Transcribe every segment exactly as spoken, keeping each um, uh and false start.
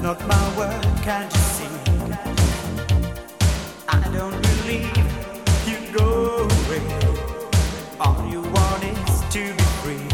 not my word, can't you see? I don't believe you go away. All you want is to be free.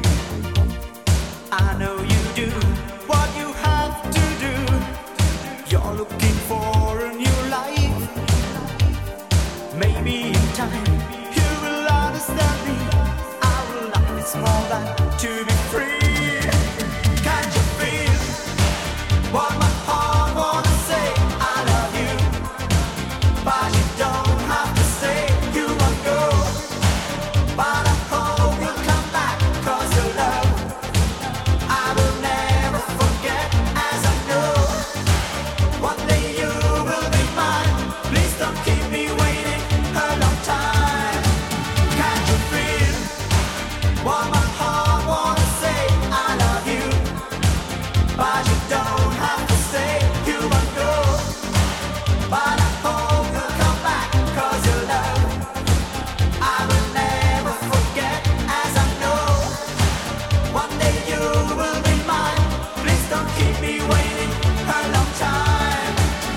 I know you do what you have to do. You're looking for a new life. Maybe in time you will understand me. Our life is more than to be free. Can't you feel what my heart wanna say? I love you, but you don't have to say you won't go. But I hope you'll come back, 'cause your love I will never forget, as I know one day you will be mine. Please don't keep me waiting a long time. Can't you feel what my heart wanna say? I love you, but you don't have to say you won't go. But I hope you'll come back, 'cause your love I will never forget, as I know one day you will be mine. Please don't keep me waiting a long time.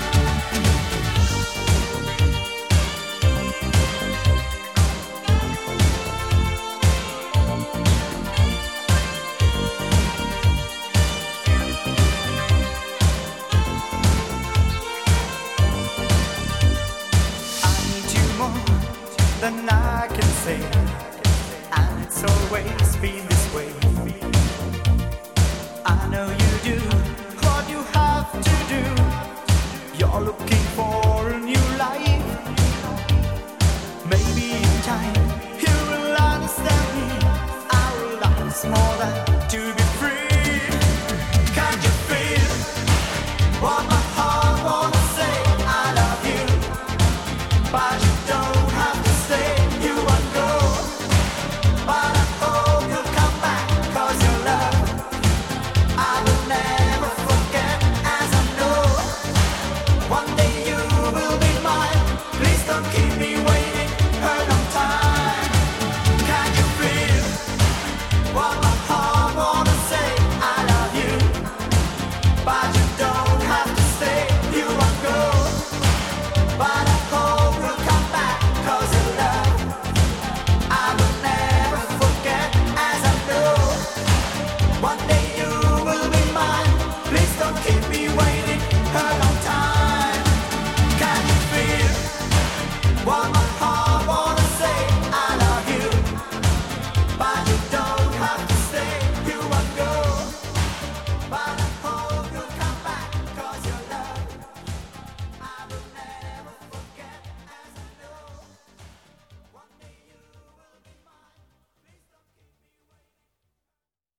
I need you more than I can say, and it's always been this way. I know you do what you have to do. You're looking for a new life.